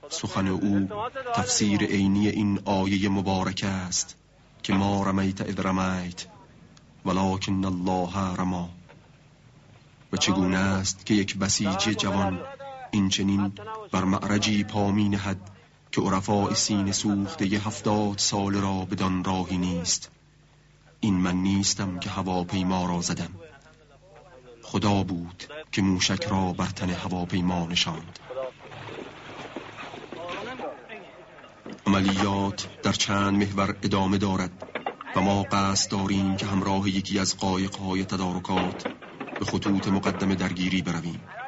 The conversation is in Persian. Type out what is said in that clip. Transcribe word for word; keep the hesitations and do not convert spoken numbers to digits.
سخن او تفسیر عینی این آیه مبارک است که ما رمیت اذ رمیت ولکن الله رما. و چگونه است که یک بسیج جوان این چنین بر معرجی پا می نهد که عرفاء سینه سوخته ی هفتاد سال را بدان راهی نیست. این من نیستم که هواپیما را زدم، خدا بود که موشک را بر تن هواپیما نشاند. عملیات در چند محور ادامه دارد و ما قصد داریم که همراه یکی از قایق‌های تدارکات به خطوط مقدم درگیری برویم.